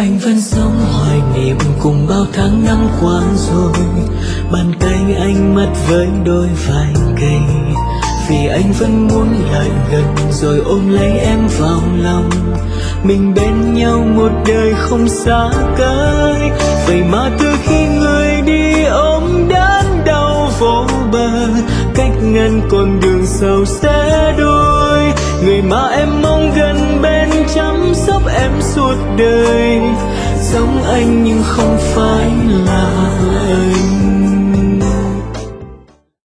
Anh vẫn sống hoài niệm cùng bao tháng năm qua rồi, bàn tay anh mắt với đôi vai cây. Vì anh vẫn muốn lại gần rồi ôm lấy em vào lòng, mình bên nhau một đời không xa cách. Vậy mà từ khi người đi ôm đớn đau vô bờ, cách ngăn con đường sau sẽ đôi. Người mà em mong gần bên chăm sóc em suốt đời, giống anh nhưng không phải là anh.